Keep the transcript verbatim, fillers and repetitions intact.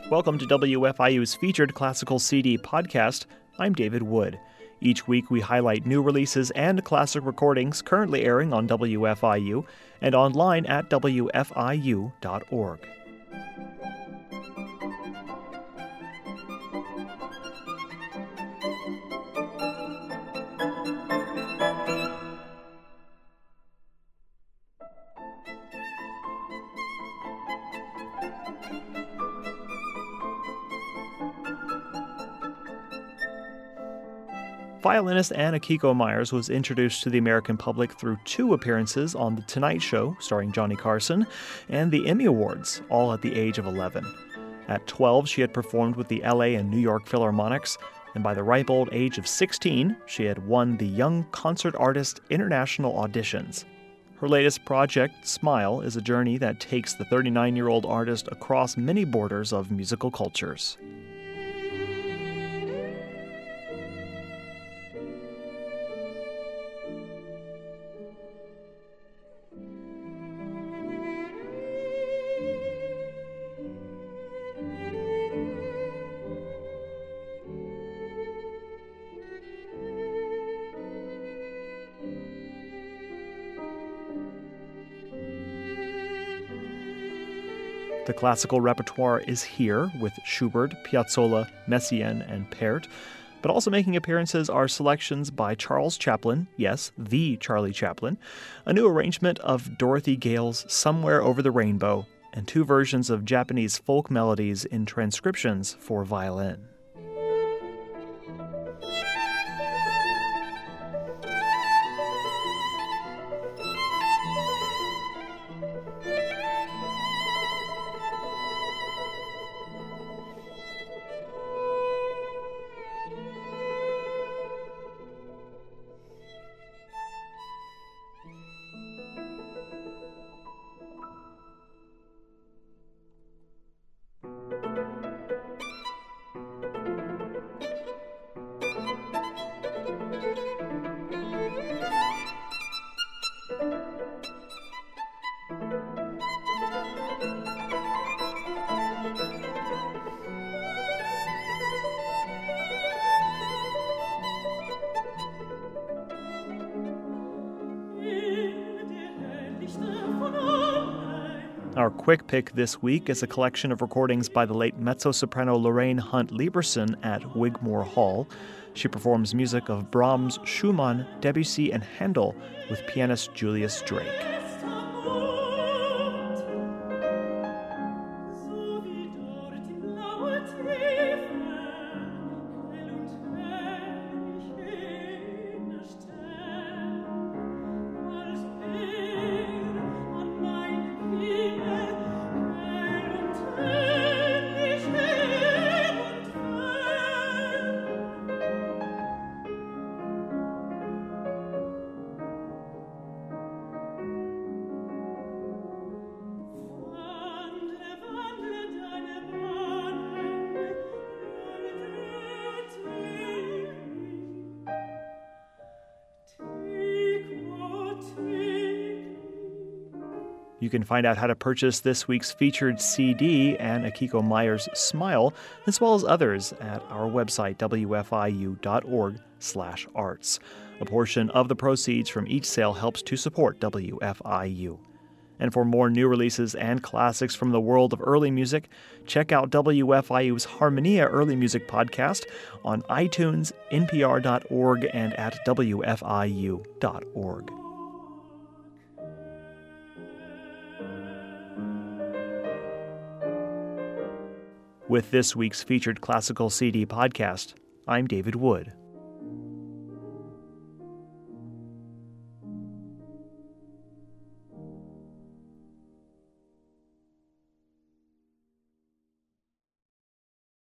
Welcome to W F I U's featured classical C D podcast. I'm David Wood. Each week we highlight new releases and classic recordings currently airing on W F I U and online at W F I U dot org. Violinist Anna Kiko Myers was introduced to the American public through two appearances on The Tonight Show, starring Johnny Carson, and the Emmy Awards, all at the age of eleven. At twelve, she had performed with the L A and New York Philharmonics, and by the ripe old age of sixteen, she had won the Young Concert Artist International Auditions. Her latest project, Smile, is a journey that takes the thirty-nine-year-old artist across many borders of musical cultures. The classical repertoire is here with Schubert, Piazzolla, Messiaen, and Pärt, but also making appearances are selections by Charles Chaplin, yes, the Charlie Chaplin, a new arrangement of Dorothy Gale's Somewhere Over the Rainbow, and two versions of Japanese folk melodies in transcriptions for violin. Our quick pick this week is a collection of recordings by the late mezzo-soprano Lorraine Hunt Lieberson at Wigmore Hall. She performs music of Brahms, Schumann, Debussy, and Handel with pianist Julius Drake. You can find out how to purchase this week's featured C D and Akiko Myers' Smile, as well as others, at our website, W F I U dot org slash arts. A portion of the proceeds from each sale helps to support W F I U. And for more new releases and classics from the world of early music, check out W F I U's Harmonia Early Music podcast on iTunes, N P R dot org, and at W F I U dot org. With this week's featured classical C D podcast, I'm David Wood.